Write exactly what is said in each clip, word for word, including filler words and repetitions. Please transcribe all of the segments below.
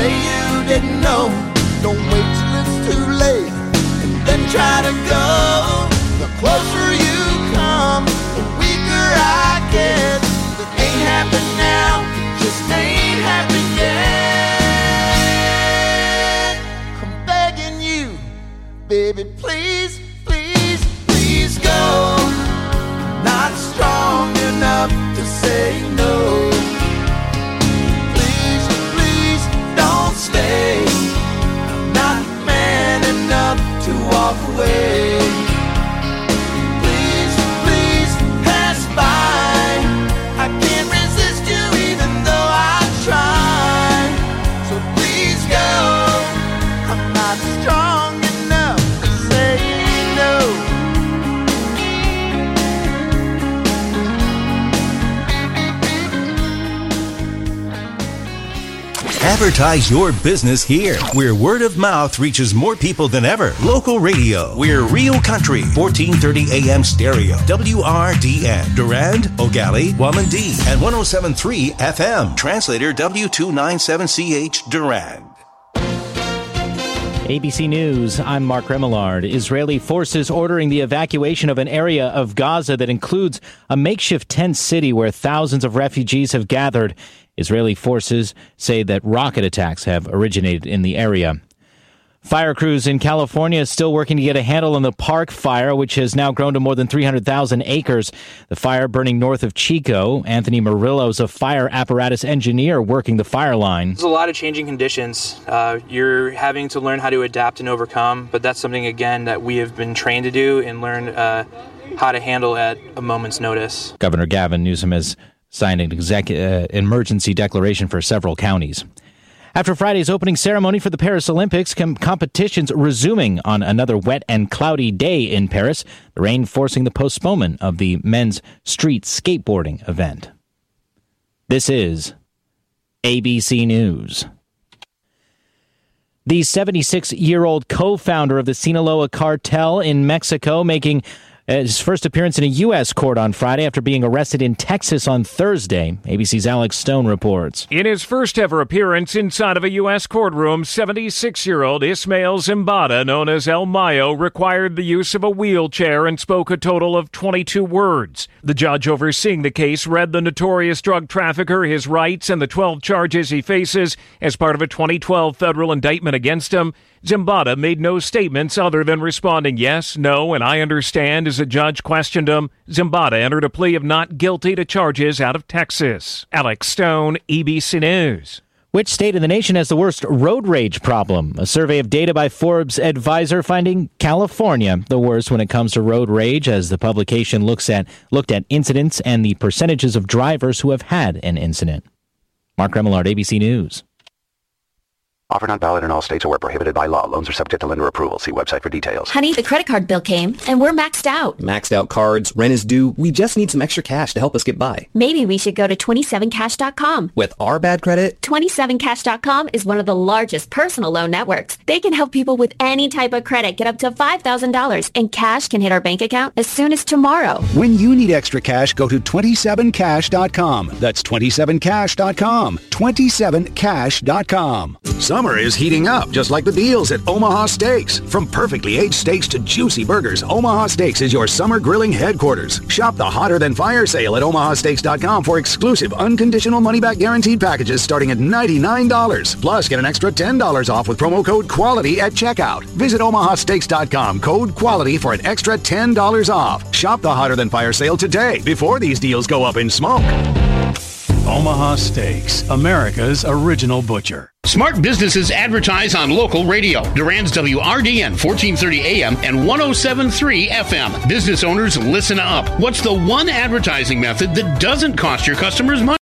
say you didn't know. Don't wait till it's too late and then try to go. The closer you come, the weaker I get. If it ain't happened now, it just ain't happened yet. I'm begging you, baby, please, please, please go. Not strong enough to say no. Please, please don't stay. Not man enough to walk away. Please, please pass by. I can't resist you even though I try. So please go. I'm not strong enough to say no. Advertise your business here, where word of mouth reaches more people than ever. Local radio. We're Real Country, fourteen thirty A M stereo. W R D N. Durand, Ogali, Wamandee, and one oh seven point three F M. Translator W two ninety-seven C H, Durand. A B C News, I'm Mark Remillard. Israeli forces ordering the evacuation of an area of Gaza that includes a makeshift tent city where thousands of refugees have gathered. Israeli forces say that rocket attacks have originated in the area. Fire crews in California are still working to get a handle on the Park Fire, which has now grown to more than three hundred thousand acres. The fire burning north of Chico. Anthony Murillo is a fire apparatus engineer working the fire line. There's a lot of changing conditions. Uh, you're having to learn how to adapt and overcome, but that's something, again, that we have been trained to do and learn uh, how to handle at a moment's notice. Governor Gavin Newsom has signed an exec- uh, emergency declaration for several counties. After Friday's opening ceremony for the Paris Olympics, com- competitions resuming on another wet and cloudy day in Paris, the rain forcing the postponement of the men's street skateboarding event. This is A B C News. The seventy-six-year-old co-founder of the Sinaloa cartel in Mexico making his first appearance in a U S court on Friday after being arrested in Texas on Thursday. A B C's Alex Stone reports. In his first ever appearance inside of a U S courtroom, seventy-six-year-old Ismael Zambada, known as El Mayo, required the use of a wheelchair and spoke a total of twenty-two words. The judge overseeing the case read the notorious drug trafficker his rights and the twelve charges he faces as part of a twenty twelve federal indictment against him. Zambada made no statements other than responding yes, no, and I understand as the judge questioned him. Zambada entered a plea of not guilty to charges out of Texas. Alex Stone, A B C News. Which state in the nation has the worst road rage problem? A survey of data by Forbes Advisor finding California the worst when it comes to road rage, as the publication looks at looked at incidents and the percentages of drivers who have had an incident. Mark Remillard, A B C News. Offer not valid in all states or where prohibited by law. Loans are subject to lender approval. See website for details. Honey, the credit card bill came, and we're maxed out. Maxed out cards, rent is due. We just need some extra cash to help us get by. Maybe we should go to twenty-seven cash dot com. With our bad credit? twenty-seven cash dot com is one of the largest personal loan networks. They can help people with any type of credit get up to five thousand dollars, and cash can hit our bank account as soon as tomorrow. When you need extra cash, go to twenty-seven cash dot com. That's twenty-seven cash dot com. twenty-seven cash dot com. Summer is heating up, just like the deals at Omaha Steaks. From perfectly aged steaks to juicy burgers, Omaha Steaks is your summer grilling headquarters. Shop the hotter than fire sale at omaha steaks dot com for exclusive unconditional money-back guaranteed packages starting at ninety-nine dollars. Plus, get an extra ten dollars off with promo code QUALITY at checkout. Visit omaha steaks dot com, code QUALITY for an extra ten dollars off. Shop the hotter than fire sale today before these deals go up in smoke. Omaha Steaks, America's original butcher. Smart businesses advertise on local radio. Durand's W R D N, fourteen thirty A M and one oh seven point three F M. Business owners, listen up. What's the one advertising method that doesn't cost your customers money?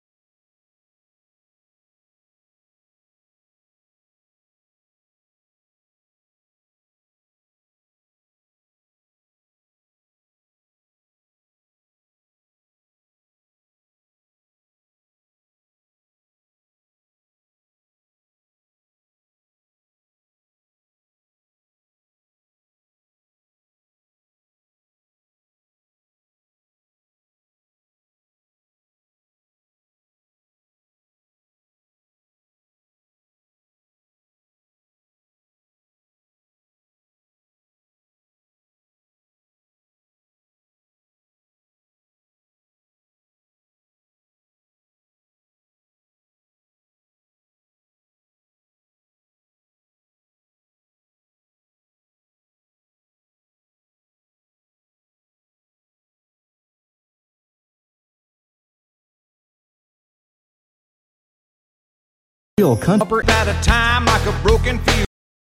Real country. At a time like a broken fuse.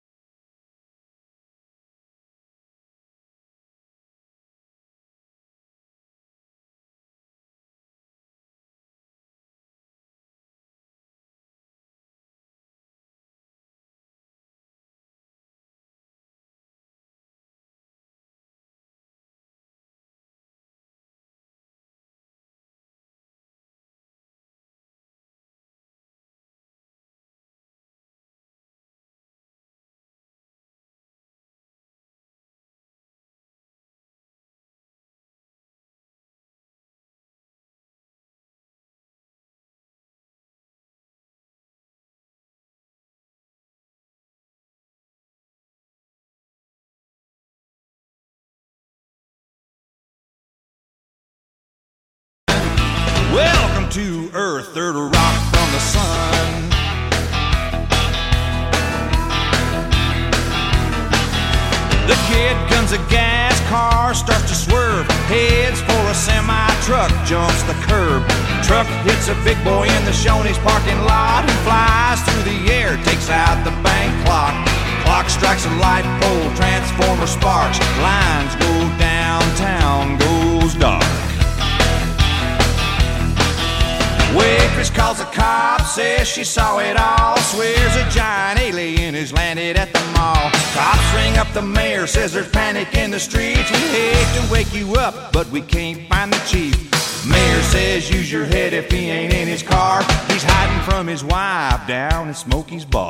Welcome to Earth, third rock from the sun. The kid guns a gas, car starts to swerve, heads for a semi-truck, jumps the curb. Truck hits a big boy in the Shoney's parking lot and flies through the air, takes out the bank clock. Clock strikes a light pole, transformer sparks, lines go downtown, goes dark. Waitress calls the cops, says she saw it all, swears a giant alien has landed at the mall. Cops ring up the mayor, says there's panic in the streets. We hate to wake you up, but we can't find the chief. Mayor says use your head if he ain't in his car. He's hiding from his wife down at Smokey's bar.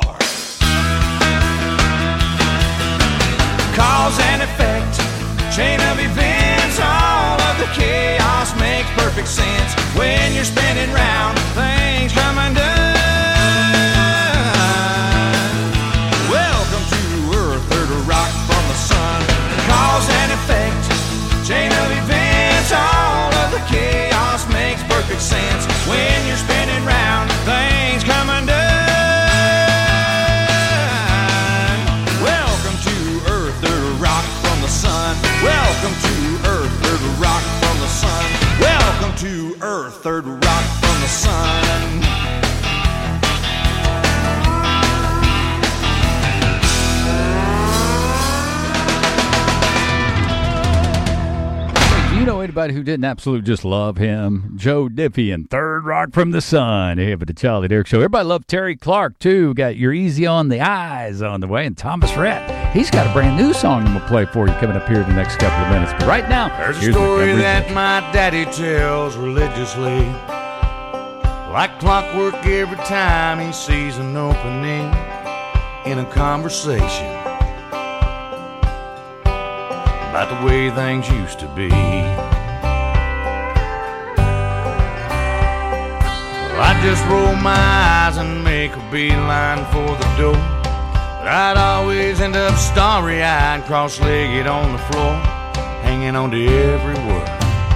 Cause and effect, chain of events, all of the chaos makes perfect sense. When you're spinning round, things come undone. Welcome to Earth, third rock from the sun. Cause and effect, chain of events, all of the chaos makes perfect sense. When you're spinning round, things come undone. Welcome to Earth, third rock from the sun. Welcome to Earth, third rock from the sun. Welcome to Earth, third rock from the sun. Do you know anybody who didn't absolutely just love him? Joe Diffie and Third Rock from the Sun. Here for the Charlie Derrick Show. Everybody loved Terry Clark, too. Got You're Easy on the Eyes on the way. And Thomas Rhett, he's got a brand new song I'm going to play for you coming up here in the next couple of minutes. But right now, there's here's a story the that my daddy tells religiously, like clockwork every time he sees an opening in a conversation about the way things used to be. Well, I just roll my eyes and make a beeline for the door, but I'd always end up starry-eyed, cross-legged on the floor, hanging on to every word.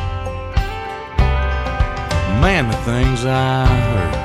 Man, the things I heard.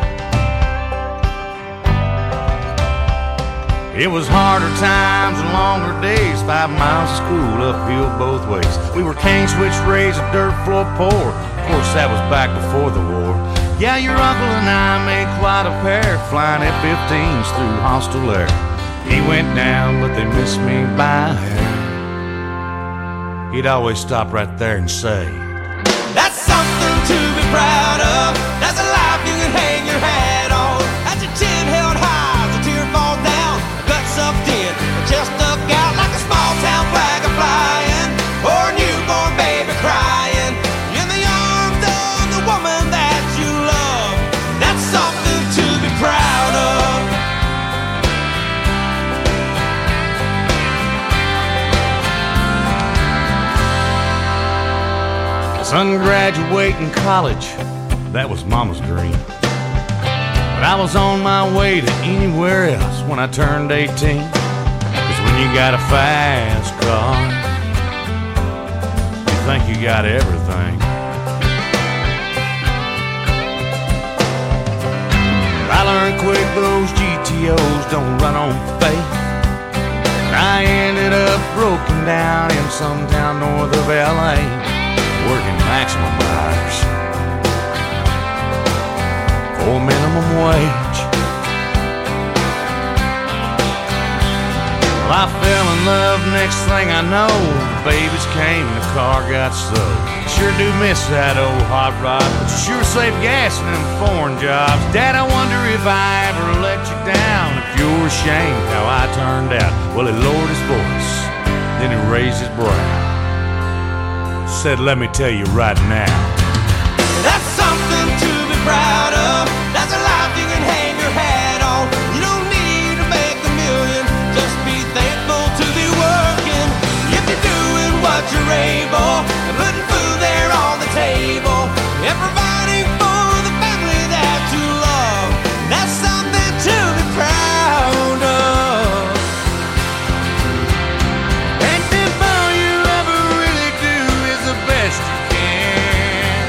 It was harder times and longer days, five miles of school uphill both ways. We were cane switch raised, a dirt floor poor. Of course, that was back before the war. Yeah, your uncle and I made quite a pair, flying F fifteens through hostile air. He went down, but they missed me by a hair. He'd always stop right there and say, that's something to be proud of. That's a life you can hang your hat on. That's your chin held high as a tear falls down. Gut sucked in, chest stuck out like a small town flag a flying, or a newborn baby crying in the arms of the woman that you love. That's something to be proud of. Son graduating college, that was Mama's dream. But I was on my way to anywhere else when I turned eighteen. Cause when you got a fast car, you think you got everything. But I learned quick those G T Os don't run on faith. And I ended up broken down in some town north of L A, working maximum hours for minimum wage. Well, I fell in love, next thing I know, babies came and the car got stowed. Sure do miss that old hot rod, but you sure save gas in them foreign jobs. Dad, I wonder if I ever let you down, if you're ashamed how I turned out. Well, he lowered his voice, then he raised his brow, said, let me tell you right now, that's something to be proud of. That's a life you can hang your hat on. You don't need to make a million, just be thankful to be working. If you're doing what you're able, and putting food there on the table, and providing for the family that you love, that's something to be proud of. And if all you ever really do is the best you can,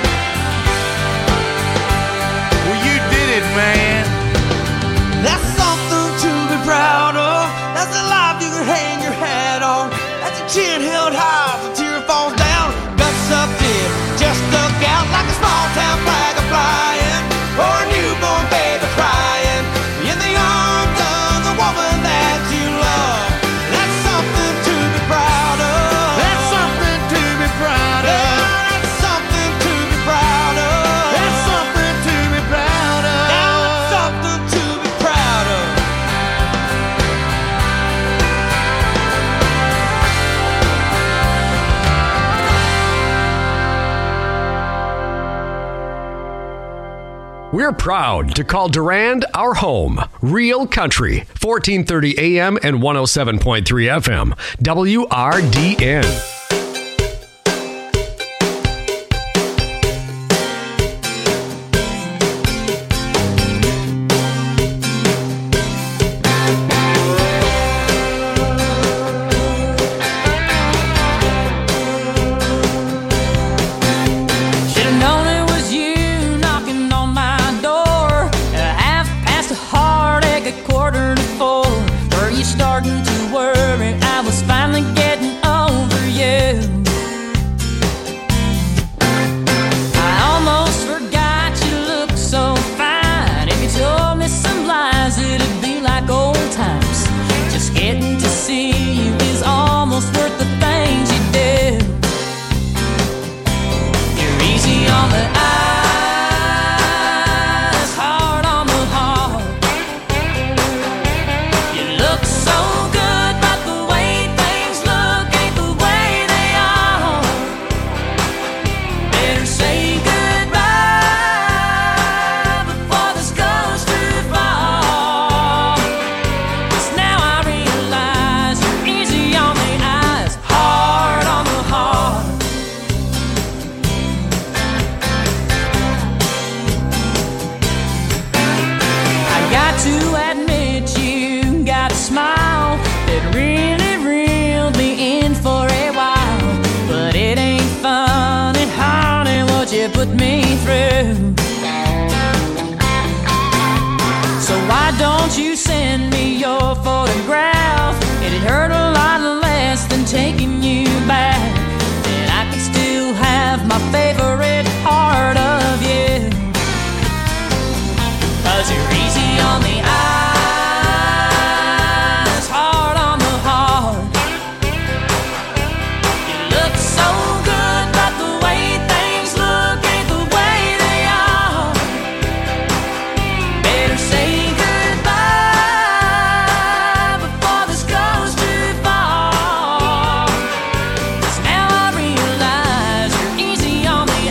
well, you did it, man. That's something to be proud of. That's a life you can hang your hat on. That's a chin held high, the tear falls down. Guts up deep, just stuck out like a small town flag flying, or a newborn baby crying in the arms of the woman that you love. That's something to be proud of. That's something to be proud of. Yeah, that's something to be proud of. That's something to be proud of. That's something to be proud of. We're proud to call Durand our home. Real Country, fourteen thirty A M and one oh seven point three F M. W R D N. Should've known it was you knocking on my door at a half past a heartache, a quarter to four. Were you starting to worry I was finally getting over you? I almost forgot you looked so fine. If you told me some lies, it'd be like old times. Just getting to see you is almost worth the things you do. You're easy on the eyes, hard on the heart. You look so good, but the way things look ain't the way they are. Better say goodbye before this goes too far. 'Cause now I realize you're easy on the eyes, hard on the heart. I got to admit you got a smile that really reeled me in for a while. But it ain't funny, honey, what you put me through. So why don't you send me your photograph? It'd hurt a lot less than taking you back. And I could still have my favorite part of you. 'Cause you're easy on the eyes, hard on the heart. You look so good, but the way things look ain't the way they are. Better say goodbye before this goes too far. 'Cause now I realize you're easy on the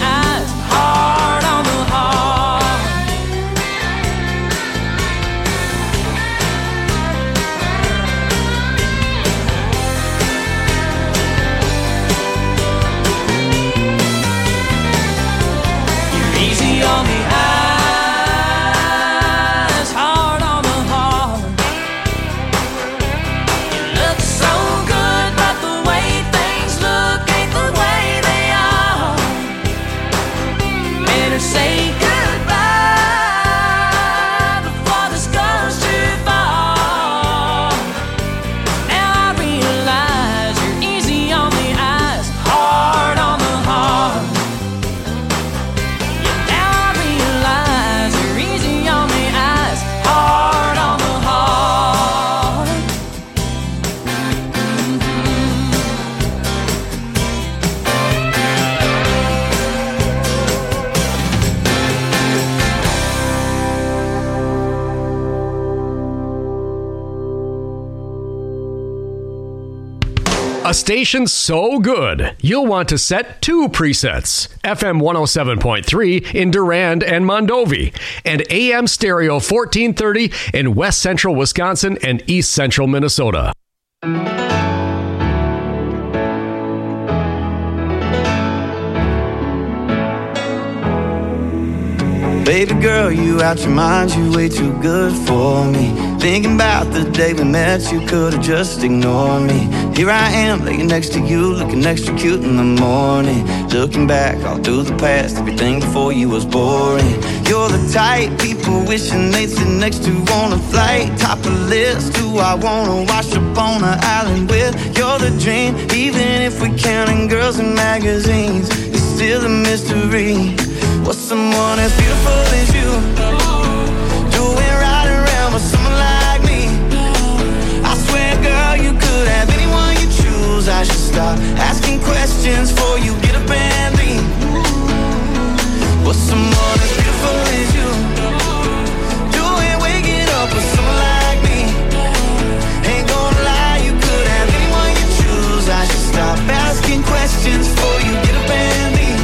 A station so good, you'll want to set two presets. F M one oh seven point three in Durand and Mondovi, and A M Stereo fourteen thirty in West Central Wisconsin and East Central Minnesota. Baby girl, you out your mind, you way too good for me. Thinking about the day we met, you could've just ignored me. Here I am, laying next to you, looking extra cute in the morning. Looking back all through the past, everything before you was boring. You're the type people wishing they'd sit next to on a flight. Top of the list, who I wanna wash up on an island with. You're the dream, even if we counting girls in magazines, it's still a mystery. What's someone as beautiful as you doing right around with someone like me? I swear, girl, you could have anyone you choose. I should stop asking questions before you get up and leave. What's someone as beautiful as you doing waking up with someone like me? Ain't gonna lie, you could have anyone you choose. I should stop asking questions before you get up and leave.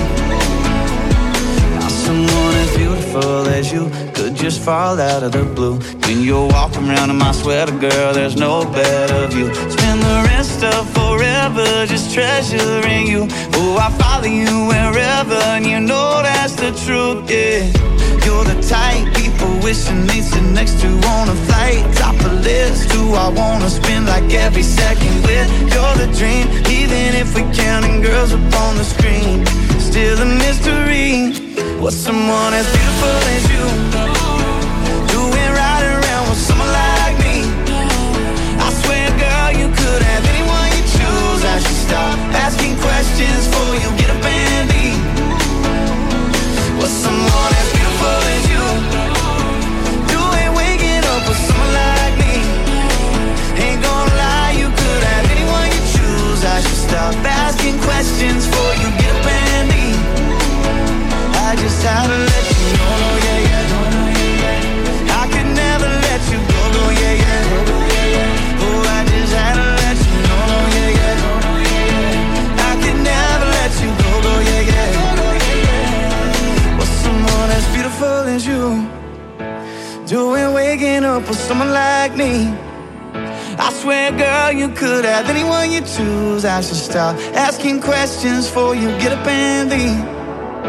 Someone as beautiful as you could just fall out of the blue. When you're walking around in my sweater, girl, there's no better view. Spend the rest of forever just treasuring you. Oh, I follow you wherever, and you know that's the truth, yeah. You're the type people wishing they'd sit next to on a flight. Top of the list, who I wanna spend like every second with. You're the dream, even if we're counting girls up on the screen, still a mystery. What's someone as beautiful as you doing right around with someone like me? I swear, girl, you could have anyone you choose. I should stop asking questions before you get up and leave. What's someone as beautiful as you doing waking up with someone like me? Ain't gonna lie, you could have anyone you choose. I should stop asking questions before you get up and leave. I just had to let you know, no, yeah, yeah, no, no, yeah, yeah. I could never let you go, no, yeah, yeah, no, no, yeah, yeah. Oh, I just had to let you know, no, yeah, yeah, no, no, yeah, yeah. I could never let you go, no, yeah, yeah, no, no, yeah, yeah. What's someone as beautiful as you doing waking up with someone like me? I swear, girl, you could have anyone you choose. I should stop asking questions before you get up and leave.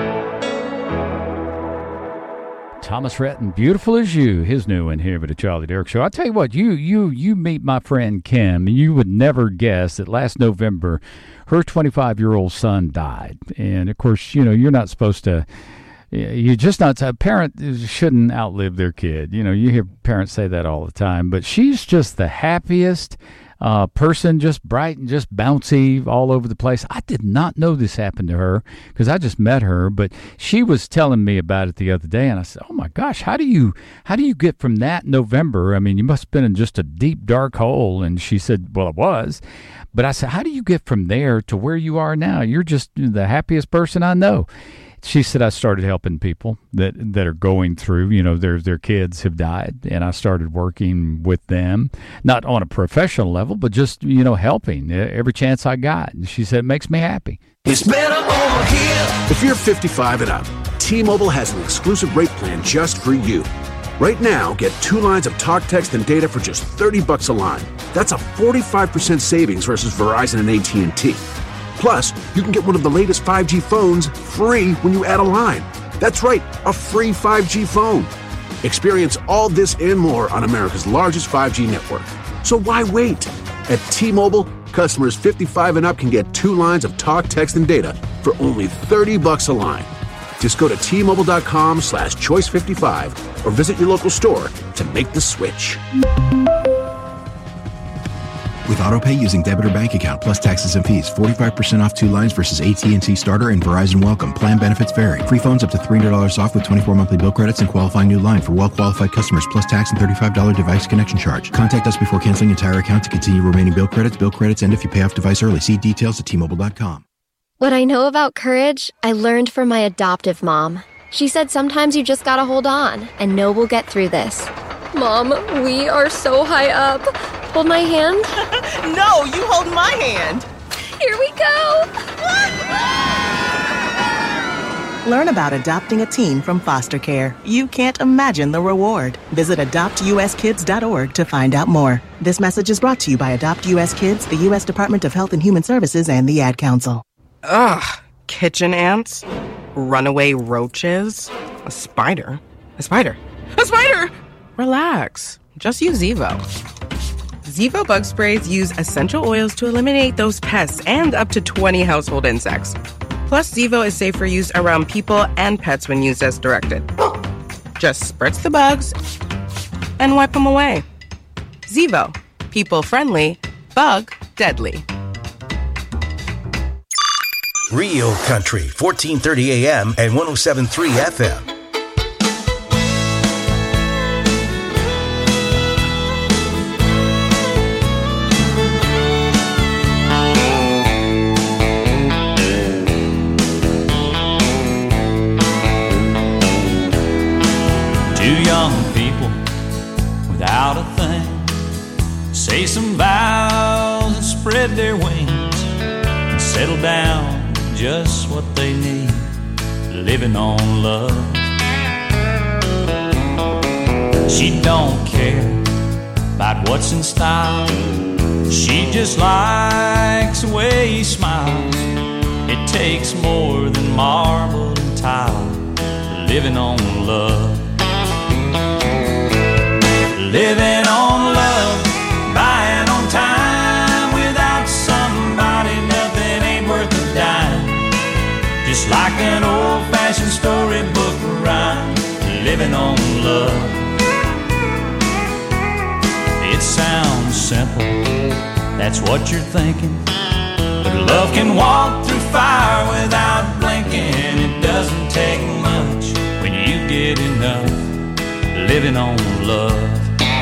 Thomas Rhett and Beautiful As You, his new one here with the Charlie Derrick Show. I'll tell you what, you you you meet my friend Kim, and you would never guess that last November her twenty-five-year-old son died. And, of course, you know, you're not supposed to, you're just not, a parent shouldn't outlive their kid. You know, you hear parents say that all the time. But she's just the happiest Uh, person, just bright and just bouncy all over the place. I did not know this happened to her because I just met her, but she was telling me about it the other day, and I said, "Oh my gosh, how do you how do you get from that November? I mean, you must have been in just a deep, dark hole." And she said, "Well, it was," but I said, "How do you get from there to where you are now? You're just the happiest person I know." She said, I started helping people that, that are going through, you know, their their kids have died, and I started working with them, not on a professional level, but just, you know, helping every chance I got. And she said, it makes me happy. It's better over here. If you're fifty-five and up, T-Mobile has an exclusive rate plan just for you. Right now, get two lines of talk, text, and data for just thirty bucks a line. That's a forty-five percent savings versus Verizon and A T and T. Plus, you can get one of the latest five G phones free when you add a line. That's right, a free five G phone. Experience all this and more on America's largest five G network. So why wait? At T-Mobile, customers fifty-five and up can get two lines of talk, text, and data for only thirty bucks a line. Just go to T-Mobile.com slash choice 55 or visit your local store to make the switch. With AutoPay using debit or bank account plus taxes and fees, forty-five percent off two lines versus A T and T Starter and Verizon Welcome. Plan benefits vary. Free phones up to three hundred dollars off with twenty-four monthly bill credits and qualifying new line for well-qualified customers plus tax and thirty-five dollars device connection charge. Contact us before canceling entire account to continue remaining bill credits. Bill credits end if you pay off device early. See details at T Mobile dot com. What I know about courage, I learned from my adoptive mom. She said sometimes you just gotta hold on and know we'll get through this. Mom, we are so high up. Hold my hand? No, you hold my hand. Here we go! Learn about adopting a teen from foster care. You can't imagine the reward. Visit adopt u s kids dot org to find out more. This message is brought to you by Adopt U S Kids, the U S Department of Health and Human Services, and the Ad Council. Ugh. Kitchen ants? Runaway roaches? A spider? A spider? A spider! Relax. Just use Zevo. Zevo bug sprays use essential oils to eliminate those pests and up to twenty household insects. Plus, Zevo is safe for use around people and pets when used as directed. Just spritz the bugs and wipe them away. Zevo. People-friendly, bug-deadly. Real Country, fourteen thirty A M and one oh seven point three F M. Two young people without a thing say some vows and spread their wings and settle down just what they need, living on love. She don't care about what's in style. She just likes the way he smiles. It takes more than marble and tile, living on love. Living on love, buying on time. Without somebody, nothing ain't worth a dime. Just like an old-fashioned storybook rhyme, living on love. It sounds simple, that's what you're thinking. But love can walk through fire without blinking. It doesn't take much when you get enough, living on love.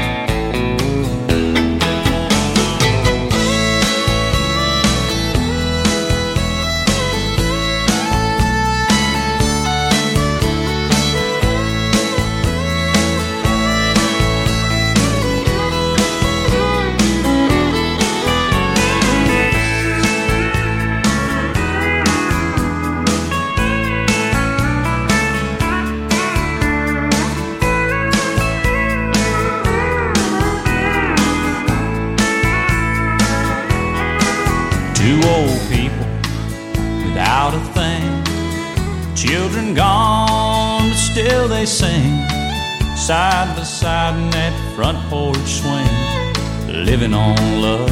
Two old people without a thing, children gone, but still they sing, side by side in that front porch swing, living on love.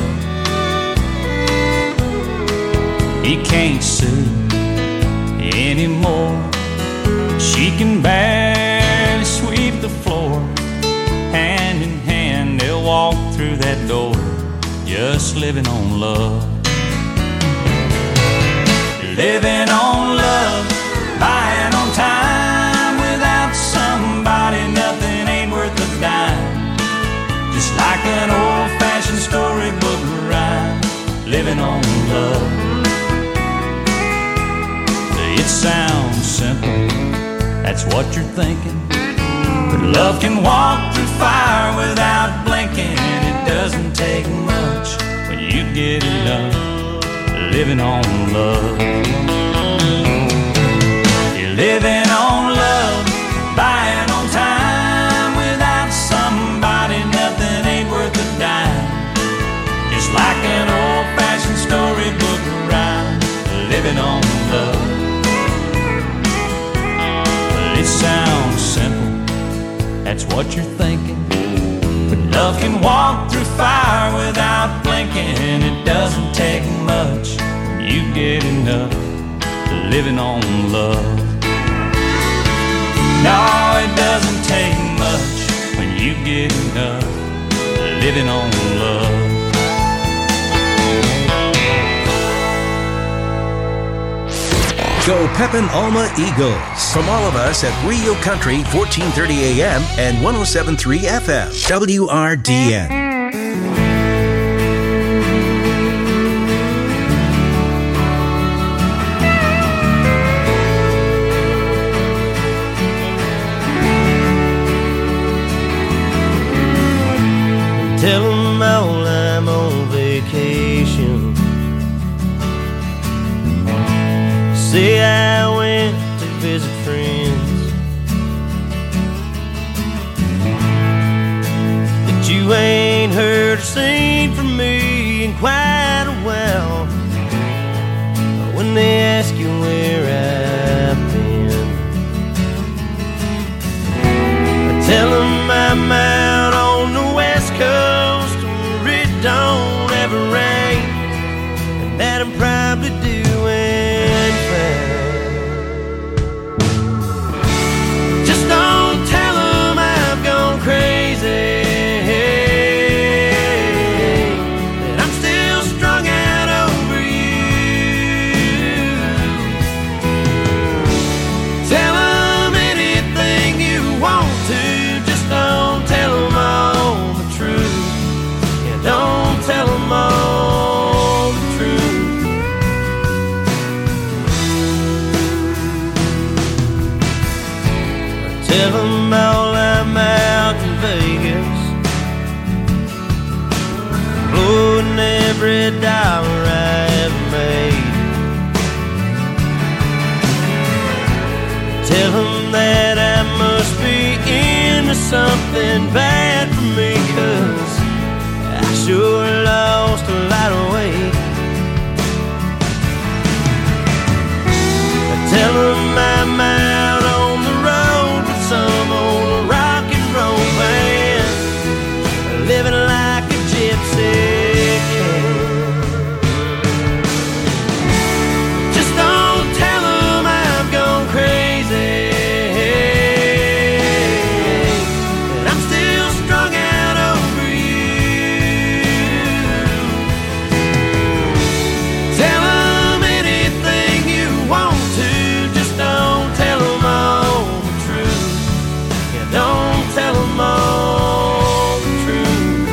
He can't sue anymore. She can barely sweep the floor. Hand in hand they'll walk through that door, just living on love. Living on love, buying on time. Without somebody, nothing ain't worth a dime. Just like an old-fashioned storybook rhyme, living on love. It sounds simple, that's what you're thinking. But love can walk through fire without blinking. It doesn't take much when you get enough, living on love. You're living on love, buying on time. Without somebody, nothing ain't worth a dime. Just like an old-fashioned storybook rhyme, living on love. It sounds simple, that's what you're thinking. But love can walk through fire without blinking. It doesn't take much when you get enough, living on love. No, it doesn't take much when you get enough, living on love. Go Pepin Alma Eagles. From all of us at Rio Country, fourteen thirty A M and one oh seven point three F M, W R D N. Tell them all I'm on vacation. say I went to visit friends, that you ain't heard or seen from me in quite a while. When they ask you where I've been, I tell them I'm out on the west coast where it don't ever rain, and that I'm probably doing fine. Just don't tell them I've gone crazy, that I'm still strung out over you. Tell them anything you want to, just don't tell them all the truth. Yeah, don't tell them all the truth. Tell them all I'm out in Vegas, blowing every dollar I ever made. Tell them that I must be into something bad for me, 'cause I sure lost a lot of weight. Tell them I'm out on the road with some old rock and roll band, living like a gypsy can. Just don't tell them I've gone crazy, and I'm still strung out over you. Tell them anything you want to, just don't tell them all the truth. Yeah, don't tell them all the truth.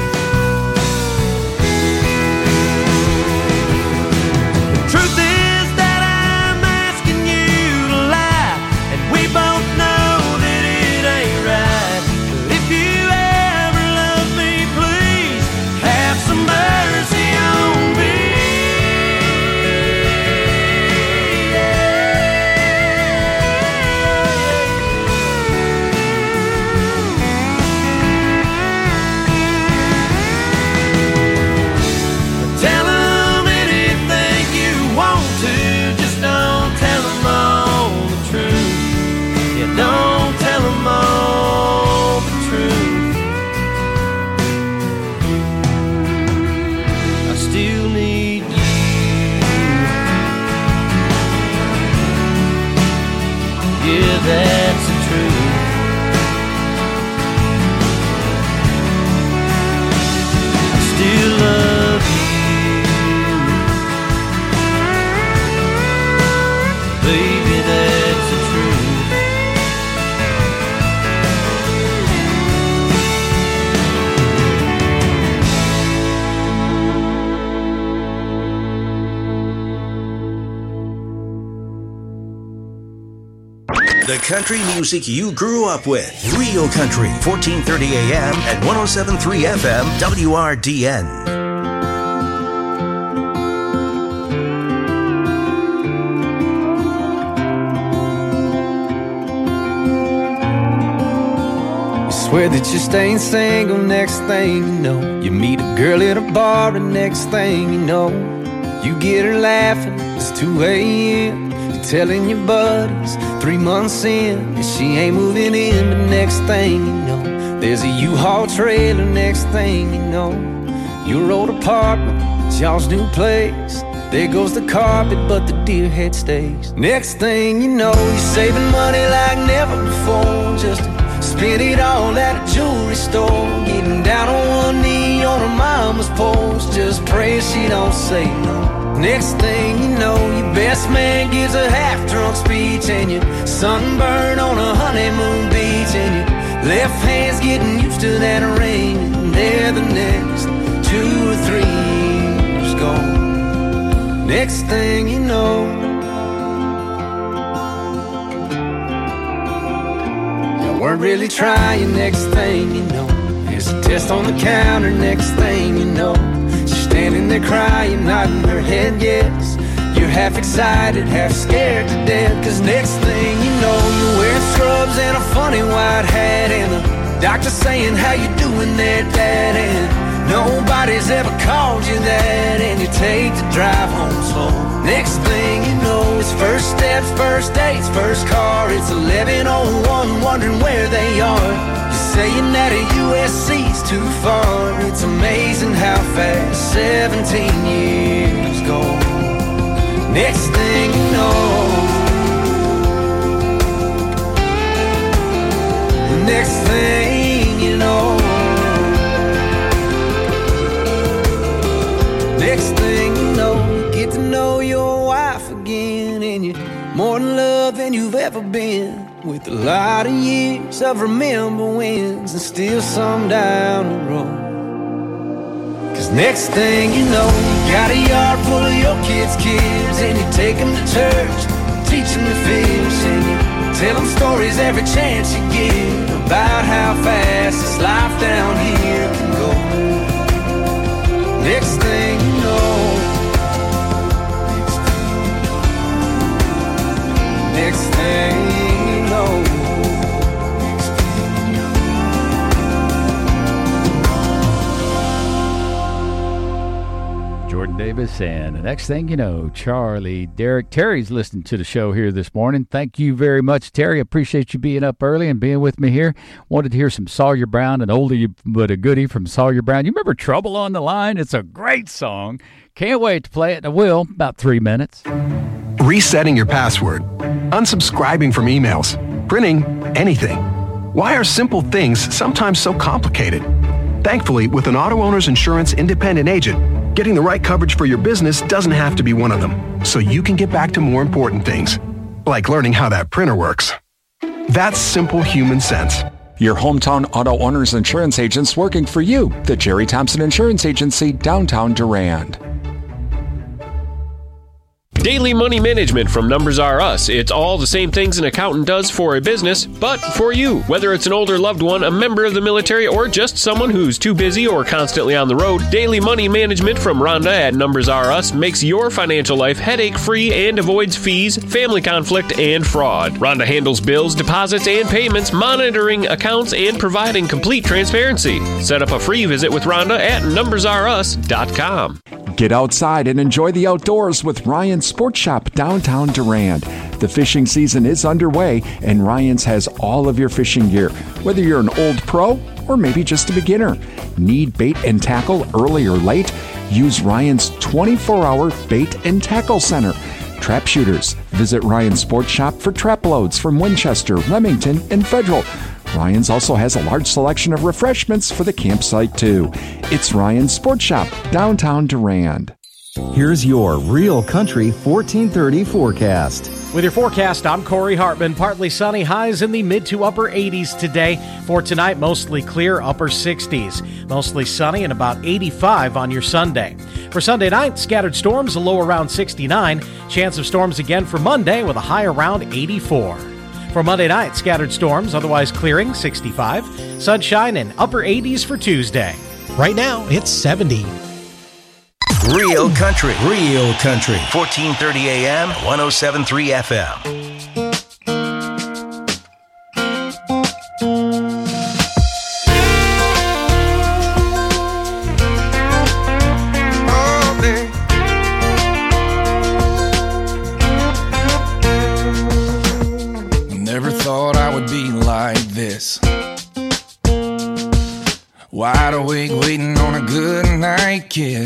The truth is that I'm asking you to lie, and we both know that it ain't right. But if you ever love me, please have some mercy on me. Tell them anything you want to, just don't tell them all the truth. Yeah, don't tell them all the truth. I still need you. Yeah, that's the truth. I still love you, baby, that's the truth. The country music you grew up with. Real Country, fourteen thirty A M and one oh seven point three F M, W R D N. Swear that you're staying single, next thing you know, you meet a girl at a bar, and next thing you know, you get her laughing, it's two A M You're telling your buddies, three months in, that she ain't moving in. But next thing you know, there's a U-Haul trailer. Next thing you know, your old apartment, it's y'all's new place. There goes the carpet, but the deer head stays. Next thing you know, you're saving money like never before, just to spend it all at a jewelry store. Getting down on one knee on her mama's porch, just praying she don't say no. Next thing you know, your best man gives a half-drunk speech, and you're sunburned on a honeymoon beach, and your left hand's getting used to that ring, and there the next two or three years gone. Next thing you know, you weren't really trying. Next thing you know, there's a test on the counter. Next thing you know, standing there crying, nodding her head yes. You're half excited, half scared to death, 'cause next thing you know, you're wearing scrubs and a funny white hat, and the doctor saying, how you doing there, Dad? And nobody's ever called you that, and you take the drive home slow. Next thing you know, it's first steps, first dates, first car. It's eleven oh one, wondering where they are. You're saying that a U S C's too far. It's amazing how fast seventeen years go. Next thing you know, next thing you know, next thing you know, you get to know your wife again, and you're more in love than you've ever been, with a lot of years of remember wins and still some down the road. 'Cause next thing you know, you got a yard full of your kids' kids, and you take them to church, teach them to fish, and you tell them stories every chance you get about how fast this life down here can go. Next thing you know, next thing you know, Jordan Davis, and the next thing you know, Charlie Derrick. Terry's listening to the show here this morning. Thank you very much, Terry. Appreciate you being up early and being with me here. Wanted to hear some Sawyer Brown, an oldie but a goodie from Sawyer Brown. You remember Trouble on the Line? It's a great song. Can't wait to play it, and I will, about three minutes. Resetting your password, unsubscribing from emails, printing anything. Why are simple things sometimes so complicated? Thankfully, with an Auto Owners Insurance independent agent, getting the right coverage for your business doesn't have to be one of them, so you can get back to more important things, like learning how that printer works. That's simple human sense. Your hometown Auto Owners Insurance agents working for you. The Jerry Thompson Insurance Agency, downtown Durand. Daily Money Management from Numbers R Us. It's all the same things an accountant does for a business, but for you. Whether it's an older loved one, a member of the military, or just someone who's too busy or constantly on the road, Daily Money Management from Rhonda at Numbers R Us makes your financial life headache-free and avoids fees, family conflict, and fraud. Rhonda handles bills, deposits, and payments, monitoring accounts, and providing complete transparency. Set up a free visit with Rhonda at numbers r us dot com. Get outside and enjoy the outdoors with Ryan's Sports Shop, downtown Durand. The fishing season is underway, and Ryan's has all of your fishing gear, whether you're an old pro or maybe just a beginner. Need bait and tackle early or late? Use Ryan's twenty-four hour bait and tackle center. Trap shooters, visit Ryan's Sports Shop for trap loads from Winchester, Remington, and Federal. Ryan's also has a large selection of refreshments for the campsite, too. It's Ryan's Sports Shop, downtown Durand. Here's your Real Country fourteen thirty forecast. With your forecast, I'm Corey Hartman. Partly sunny, highs in the mid to upper eighties today. For tonight, mostly clear, upper sixties. Mostly sunny and about eighty-five on your Sunday. For Sunday night, scattered storms, a low around sixty-nine. Chance of storms again for Monday with a high around eighty-four. For Monday night, scattered storms, otherwise clearing, sixty-five. Sunshine and upper eighties for Tuesday. Right now, it's seventy. Real Country, Real Country, fourteen thirty A M, one oh seven point three F M. Wide awake waiting on a good night kiss,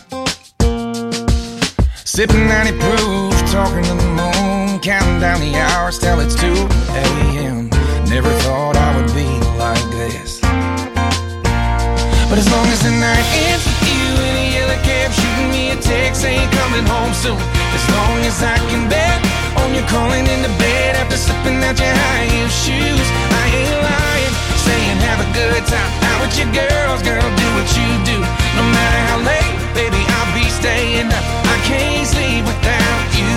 sipping ninety proof, talking to the moon, counting down the hours till it's two A M Never thought I would be like this, but as long as the night ends with you in a yellow cab shooting me a text saying coming home soon, as long as I can bet on you calling into bed after slipping out your high heel shoes, I ain't lying, saying have a good time out with your girls, girl, do what you do. No matter how late, baby, I'll be staying up. I can't sleep without you.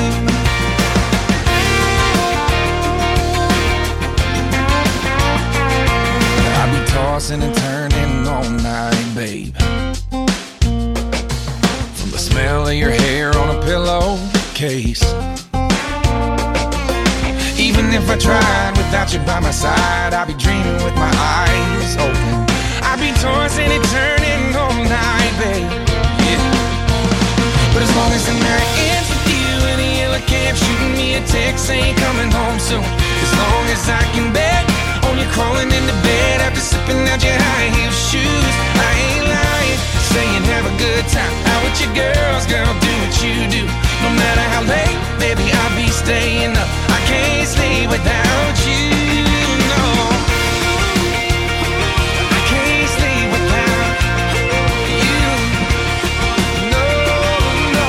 I'll be tossing and turning all night, babe. From the smell of your hair on a pillowcase if I tried without you by my side, I'd be dreaming with my eyes open. I'd be tossing and turning all night, babe. Yeah. But as long as the night ends with you in a yellow cab, shooting me a text saying coming home soon. As long as I can bet on you crawling into bed after slipping out your high heel shoes. I ain't lying, saying have a good time out with your girls, girl, do what you do. No matter how late, baby, I'll be staying up. I can't sleep without you, no. I can't sleep without you, no, no.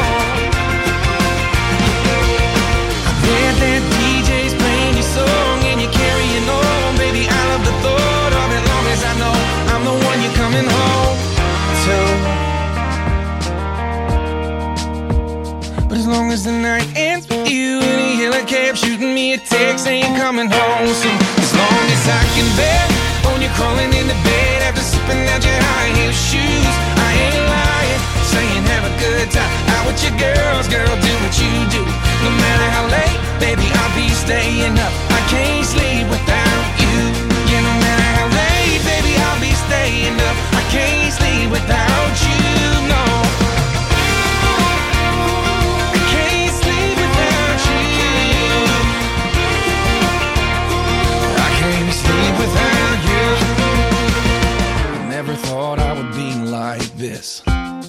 I bet that D J's playing your song and you're carrying on, baby. I love the thought of it, long as I know I'm the one you're coming home to. But as long as the night ends with you in a yellow cab, shooting me a text saying coming home soon. As long as I can bet on you crawling into bed after slipping out your high heel shoes. I ain't lying, saying have a good time out with your girls, girl, do what you do. No matter how late, baby, I'll be staying up. I can't sleep without you. Yeah, no matter how late, baby, I'll be staying up. I can't sleep without you, no. Without you, never thought I would be like this.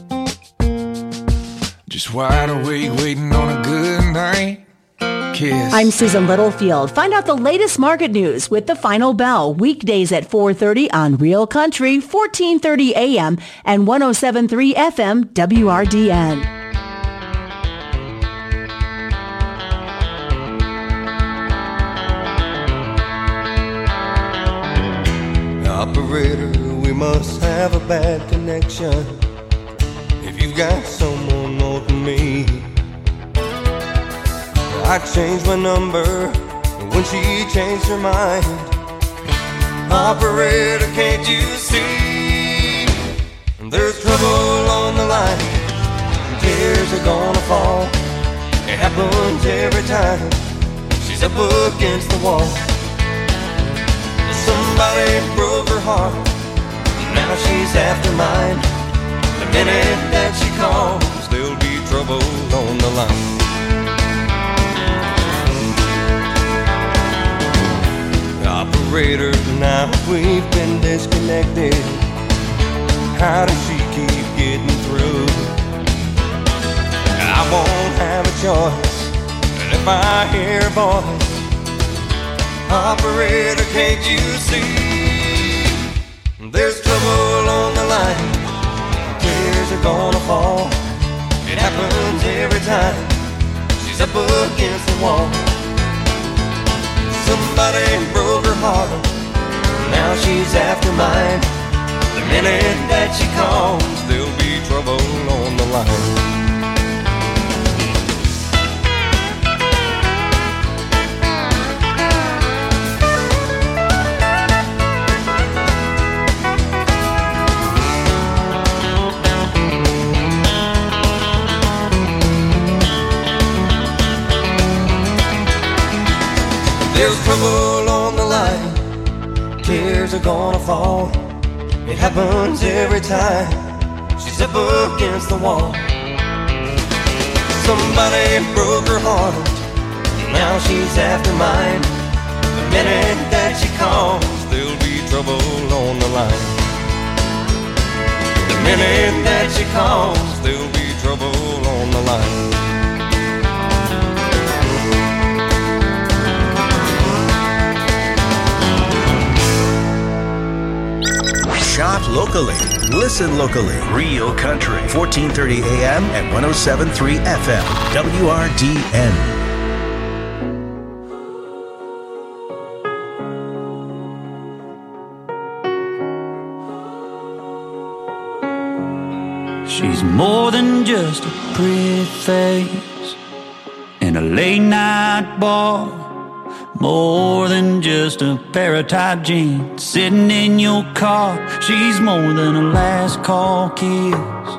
Just wide awake, waiting on a good night kiss. I'm Susan Littlefield. Find out the latest market news with The Final Bell, weekdays at four thirty on Real Country, fourteen thirty A M and one oh seven point three F M W R D N. Operator, we must have a bad connection. If you've got someone more than me, I changed my number when she changed her mind. Operator, can't you see? There's trouble on the line. Tears are gonna fall. It happens every time she's up against the wall. Somebody broke her heart, now she's after mine. The minute that she calls, there'll be trouble on the line. Operator, now we've been disconnected. How does she keep getting through? I won't have a choice if I hear a voice. Operator, can't you see? There's trouble on the line. Tears are gonna fall. It happens every time she's up against the wall. Somebody broke her heart, now she's after mine. The minute that she calls, there'll be trouble on the line. There's trouble on the line. Tears are gonna fall. It happens every time she's up against the wall. Somebody broke her heart, now she's after mine. The minute that she calls, there'll be trouble on the line. The minute that she calls, there'll be trouble on the line. Shop locally. Listen locally. Real Country. fourteen thirty A M and one oh seven point three F M. W R D N. She's more than just a pretty face in a late night bar. More than just a pair of tight jeans sitting in your car. She's more than a last call kiss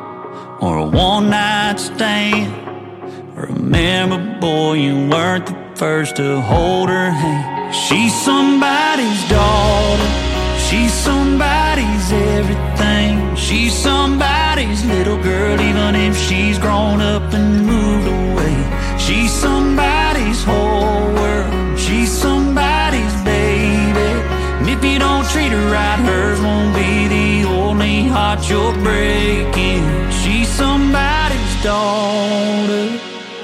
or a one night stand. Remember, boy, you weren't the first to hold her hand. She's somebody's daughter. She's somebody's everything. She's somebody's little girl, even if she's grown up and moved away. She's somebody's whole world. She's somebody's baby. And if you don't treat her right, hers won't be the only heart you're breaking. She's somebody's daughter.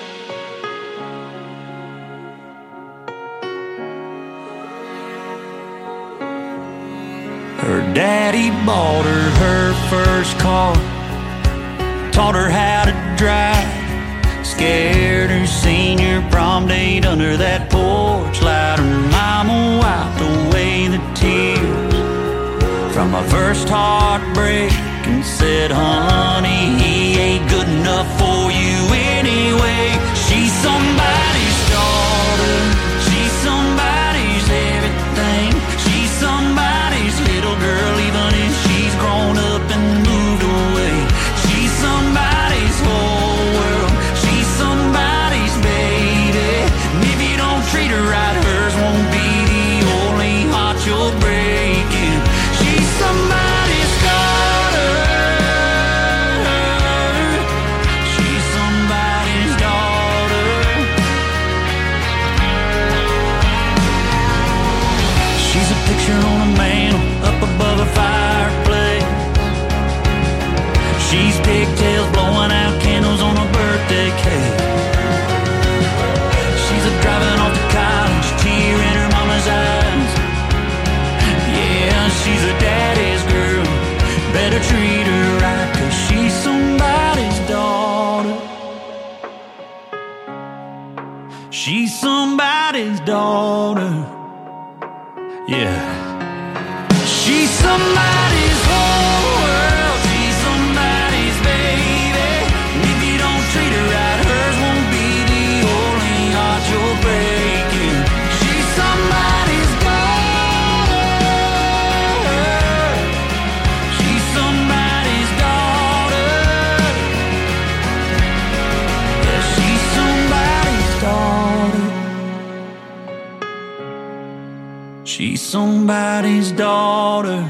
Her daddy bought her her first car, taught her how to drive, scared her senior prom date under that porch light. Her mama wiped away the tears from my first heartbreak and said, honey, he ain't good enough for you anyway. She's somebody's daughter. She's somebody's everything. She's somebody's little girl, even if she's grown up and moved away. She's somebody's whole world. She's somebody's baby. And if you don't treat her right, hers won't be the only heart you're breaking. She's somebody's daughter. She's somebody's daughter. She's a picture on a mantle up above a fireplace. She's pigtails blowing out candles on a birthday cake. She's a driving off to college, tear in her mama's eyes. Yeah, she's a daddy's girl. Better treat her right, 'cause she's somebody's daughter. She's somebody's daughter. Yeah. She's somebody's whole world. She's somebody's baby. And if you don't treat her right, hers won't be the only heart you're breaking. She's somebody's daughter. She's somebody's daughter. Yeah, she's somebody's daughter. She's somebody's daughter.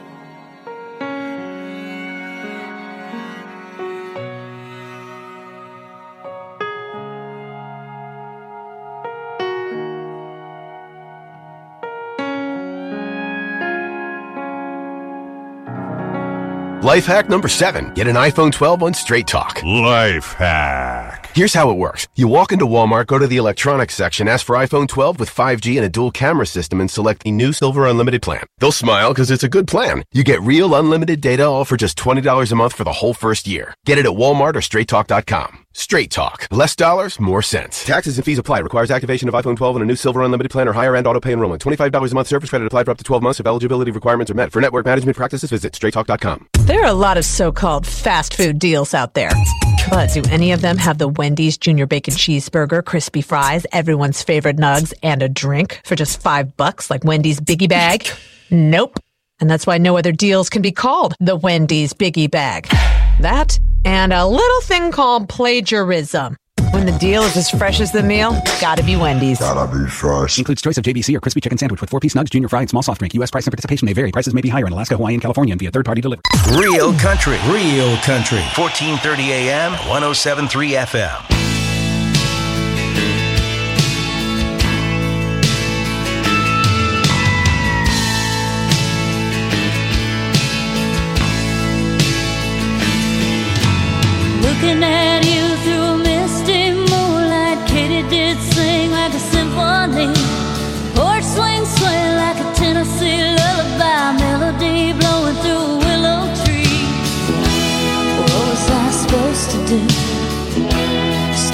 Life hack number seven. Get an iPhone twelve on Straight Talk. Life hack. Here's how it works. You walk into Walmart, go to the electronics section, ask for iPhone twelve with five G and a dual camera system, and select the new Silver Unlimited plan. They'll smile because it's a good plan. You get real unlimited data all for just twenty dollars a month for the whole first year. Get it at Walmart or straight talk dot com. Straight Talk. Less dollars, more sense. Taxes and fees apply. Requires activation of iPhone twelve and a new Silver Unlimited plan or higher end auto pay enrollment. twenty-five dollars a month service credit applied for up to twelve months if eligibility requirements are met. For network management practices, visit straight talk dot com. There are a lot of so-called fast food deals out there. But do any of them have the Wendy's Junior Bacon Cheeseburger, crispy fries, everyone's favorite nugs, and a drink for just five bucks like Wendy's Biggie Bag? Nope. And that's why no other deals can be called the Wendy's Biggie Bag. That and a little thing called plagiarism. When the deal is as fresh as the meal, gotta be Wendy's. Gotta be fresh. Includes choice of J B C or crispy chicken sandwich with four-piece nugs, junior fry, and small soft drink. U S price and participation may vary. Prices may be higher in Alaska, Hawaii, and California and via third-party delivery. Real country. Real country. fourteen thirty A M, one oh seven point three F M. Looking at you through a misty moonlight, Katie did sing like a symphony. Porch swing, swing like a Tennessee lullaby, melody blowing through a willow tree. What was I supposed to do?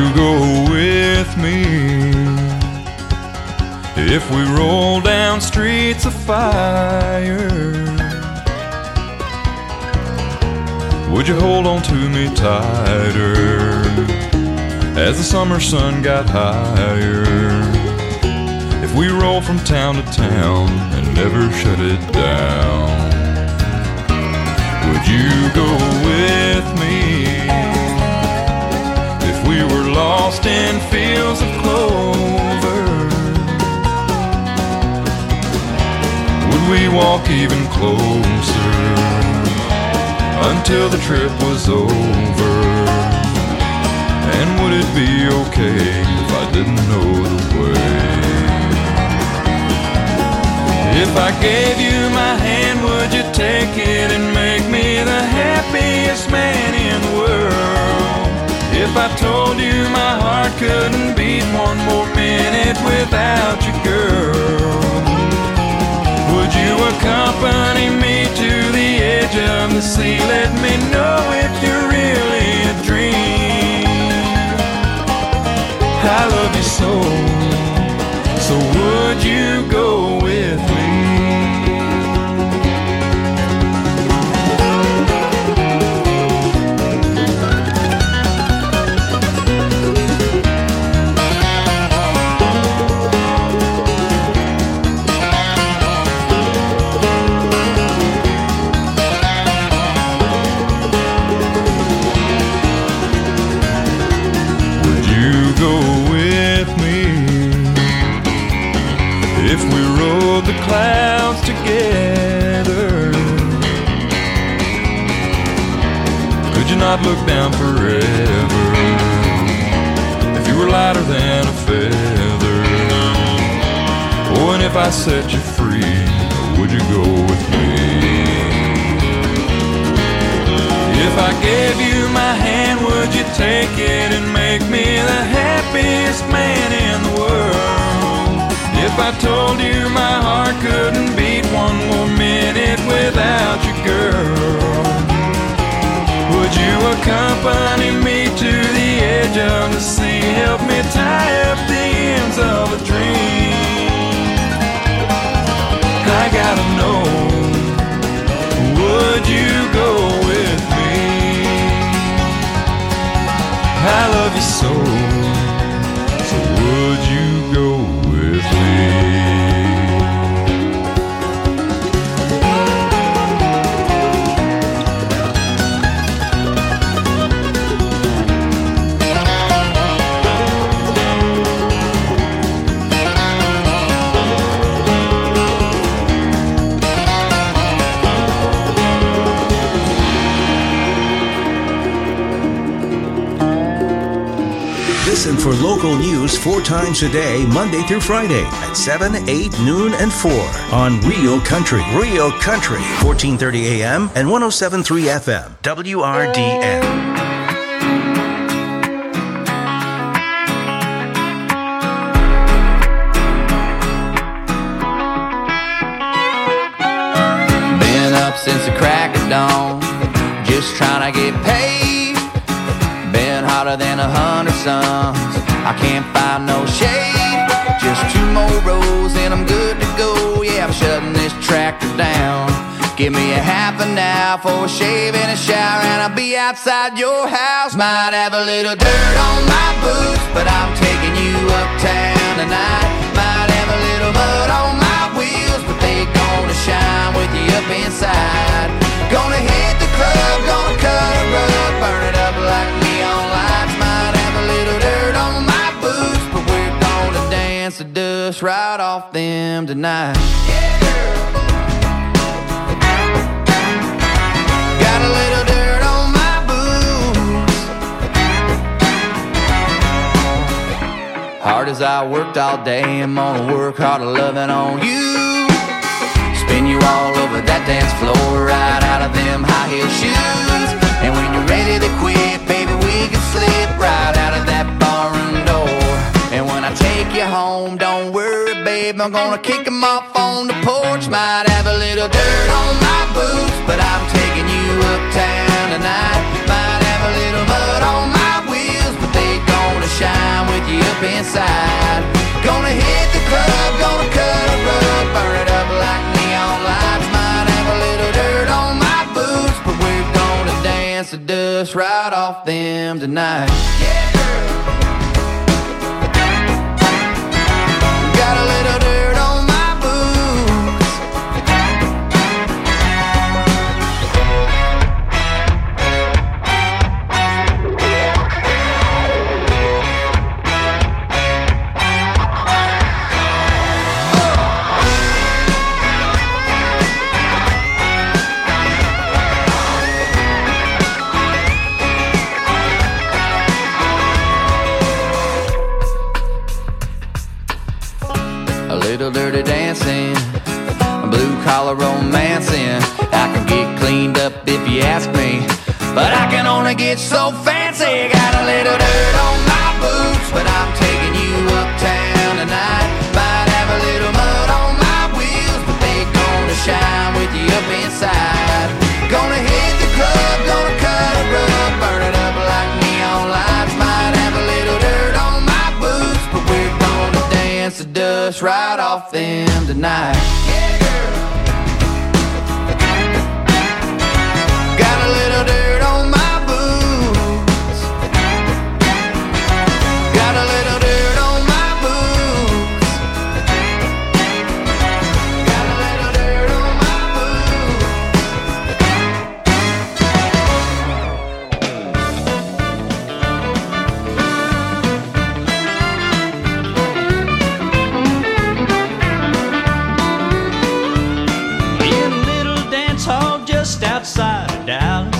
go with me if we roll down streets of fire? Would you hold on to me tighter as the summer sun got higher? If we roll from town to town and never shut it down, would you go with me if we were lost in fields of clover? Would we walk even closer until the trip was over? And would it be okay if I didn't know the way? If I gave you my hand, would you take it and make me the happiest man in the world? If I told you my heart couldn't beat one more minute without you, girl, would you accompany me to the edge of the sea? Let me know if you're really a dream. I love you so, so would you go with me? The clouds together, could you not look down forever if you were lighter than a feather? Oh, and if I set you free, would you go with me? If I gave you my hand, would you take it and make me the happiest man in the world? If I told you my heart couldn't beat one more minute without you, girl, would you accompany me to the edge of the sea? Help me tie up the ends of a dream. I gotta know, would you go with me? I love you so, so would you go with me? Listen for local news four times a day, Monday through Friday at seven, eight, noon, and four on Real Country. Real Country, fourteen thirty A M and one oh seven point three F M, W R D N. Been up since the crack of dawn, just trying to get paid. Been hotter than a hundred suns, I can't find no shade. Just two more rows and I'm good to go. Yeah, I'm shutting this tractor down. Give me a half an hour for a shave and a shower, and I'll be outside your house. Might have a little dirt on my boots, but I'm taking you uptown tonight. Might have a little mud on my wheels, but they gonna shine with you up inside. Gonna hit the club, gonna cut a rug, burn it up like neon lights. Might have a little dirt on my boots, but we're gonna dance the dust right off them tonight. Yeah, girl. Got a little dirt on my boots. Hard as I worked all day, I'm gonna work harder loving on you. Spin you all over that dance floor, right out of them high heel shoes. And when you're ready to quit, baby, we can slip right out of that barroom door. And when I take you home, don't worry, babe, I'm gonna kick them off on the porch. Might have a little dirt on my boots, but I'm taking you uptown tonight. Might have a little mud on my wheels, but they gonna shine right off them tonight. Got a little dirt on my boots. A little dirty dancing, blue collar romancing. I can get cleaned up if you ask me, but I can only get so fancy. Got a little dirt on my boots, but I'm taking you uptown tonight. Might have a little mud on my wheels, but they gonna shine with you up inside. Gonna hit the club, gonna cut a rug, burn it up like neon lights. Might have a little dirt on my boots, but we're gonna dance the dust right off them tonight. Yeah, girl. Got a little dirt on my boots. Got a little dirt on my boots. Got a little dirt on my In a little dance hall just outside of Dallas,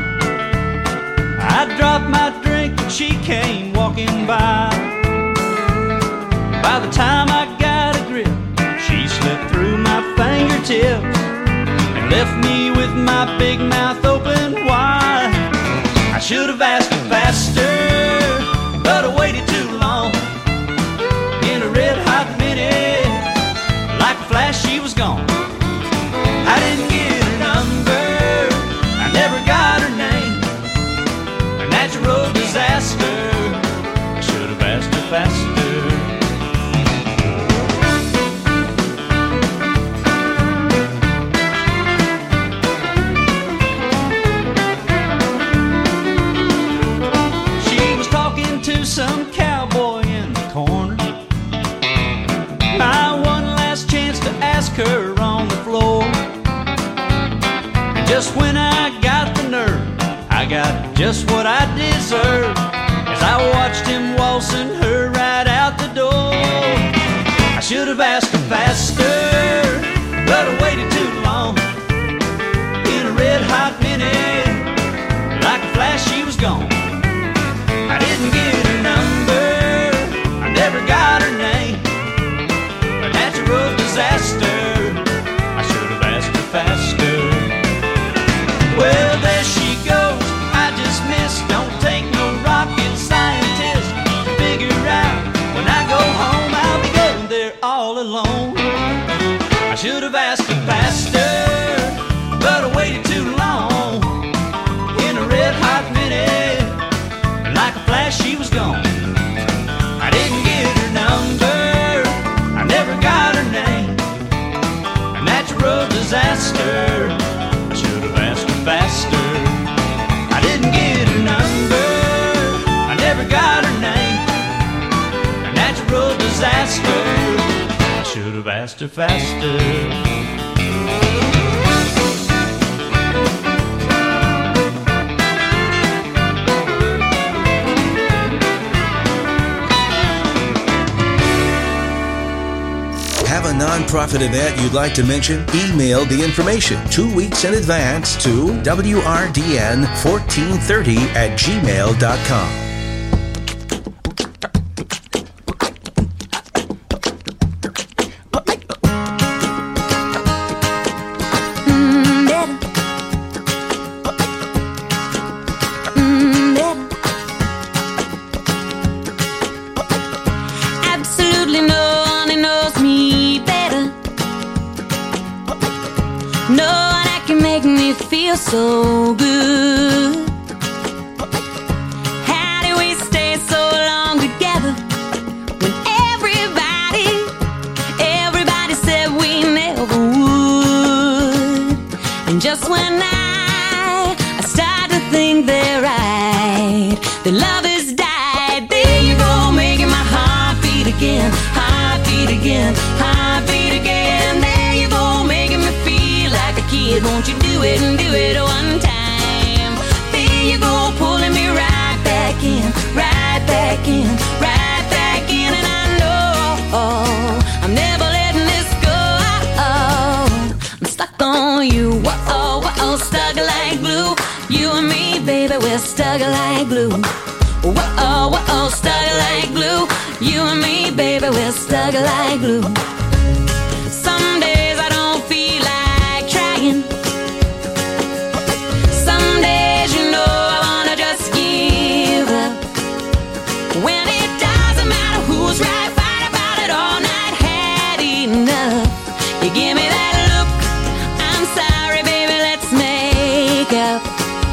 I dropped my drink and she came walking by. By the time I got a grip, she slipped through my fingertips and left me with my big mouth open wide. I should have asked her faster, but I waited too long. In a red hot minute, like a flash she was gone. I didn't get her number, I never got her name. A natural disaster, I should have asked her faster. She was talking to some cowboy in the corner. My one last chance to ask her on the floor. And just when I got the nerve, I got just what I deserved, as I watched him waltzing her right out the door. I should have asked her faster, but I waited too long. In a red hot minute, like a flash she was gone. I didn't get her number, I never got her name. A natural disaster, I should have asked her faster. Well, there she goes, I just missed. Don't take no rocket scientist to figure out when I go home I'll be going there all alone. I should have asked her faster, but I waited too long. In a red hot minute, like a flash she was gone. I didn't get her number, I never got her name. A natural disaster, I should have asked her faster. I didn't get her number, I never got her name. A natural disaster, I should have asked her faster. Have a nonprofit event you'd like to mention? Email the information two weeks in advance to W R D N fourteen thirty at gmail dot com. Absolutely no one knows me better. No one that can make me feel so good. How do we stay so long together when everybody, everybody said we never would? And just when I, I start to think they're right, that love has died. There you go, making my heart beat again, heart beat again, heart beat again. There you go, making me feel like a kid. Won't you do it and do it one time? There you go, pulling me right back in, right back in, right back in. And I know I'm never letting this go. I'm stuck on you, whoa, whoa, stuck like glue. You and me, baby, we're stuck like glue. Whoa, whoa, stuck like glue. You and me, baby, we're stuck like glue. Some days I don't feel like trying. Some days, you know, I wanna just give up. When it doesn't matter who's right, fight about it all night, had enough. You give me that look, I'm sorry, baby, let's make up.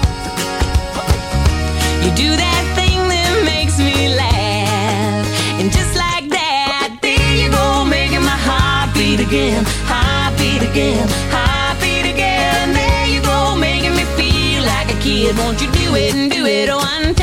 You do that thing that makes me laugh, and just like that, there you go, making my heart beat again, heart beat again, heart beat again. There you go, making me feel like a kid. Won't you do it and do it one time?